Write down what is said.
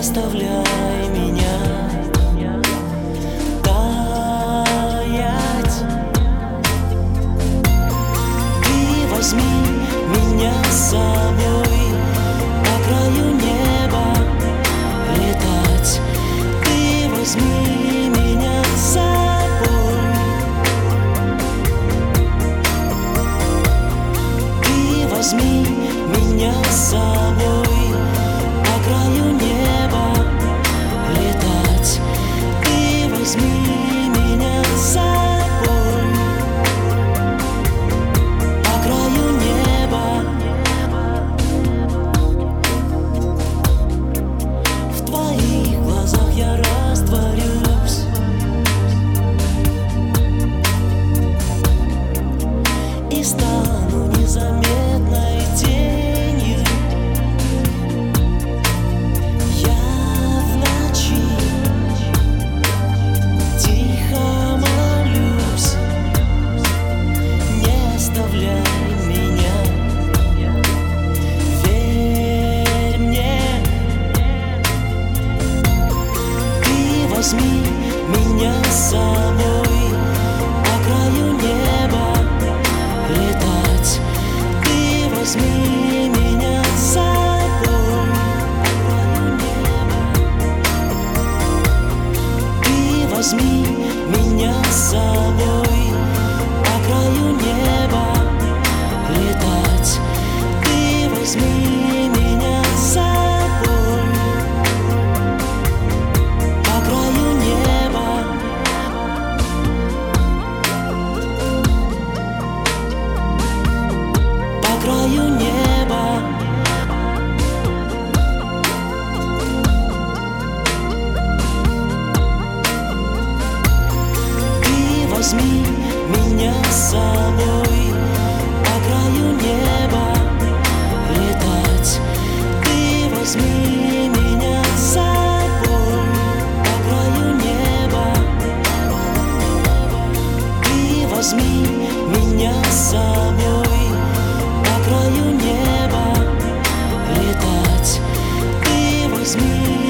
оставляй меня таять. Ты возьми меня с собой по краю неба летать. Ты возьми меня с собой. Ты возьми меня с собой по краю неба летать. Ты возьми меня с собой по краю неба. В твоих глазах я растворюсь и стану незаметной тенью. Я в ночи тихо молюсь, не оставляй меня, верь мне. Ты возьми меня с собой по краю неба летать. Ты возьми меня с собой по краю неба. Ты возьми меня с собой по краю неба летать. Ты возьми меня с собой по краю неба. По краю неба. Ты возьми меня с собой по краю неба летать. Ты возьми меня с собой по краю неба. Ты возьми меня с собой по краю неба летать. Ты возьми